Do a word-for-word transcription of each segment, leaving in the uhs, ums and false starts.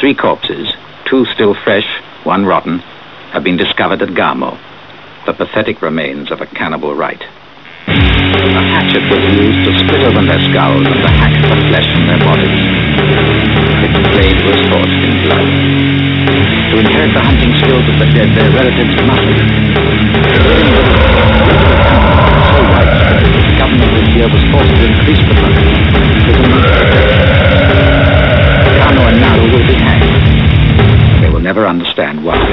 Three corpses, two still fresh, one rotten, have been discovered at Gamo, the pathetic remains of a cannibal rite. A hatchet was used to split open their skulls and to hack the flesh from their bodies. Its blade was forged in blood. To inherit the hunting skills of the dead, their relatives must be. So widespread that the government this year was forced to increase the budget. Kano and Naru will be hanged. They will never understand why.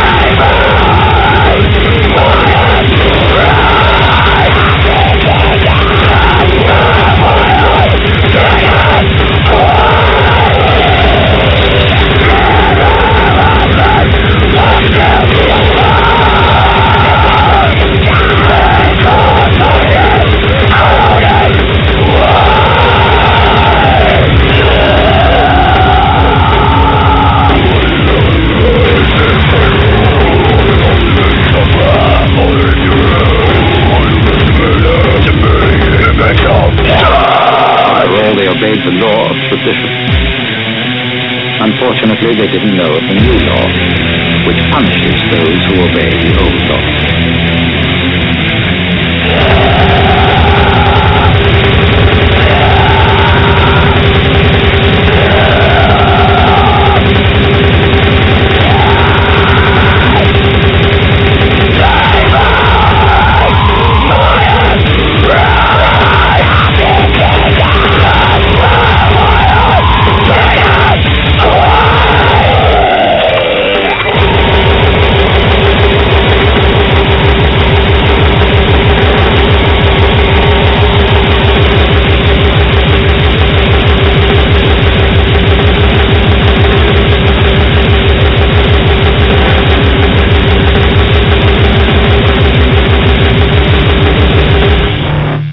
The law of tradition. Unfortunately, they didn't know of the new law, which punishes those who obey the old law.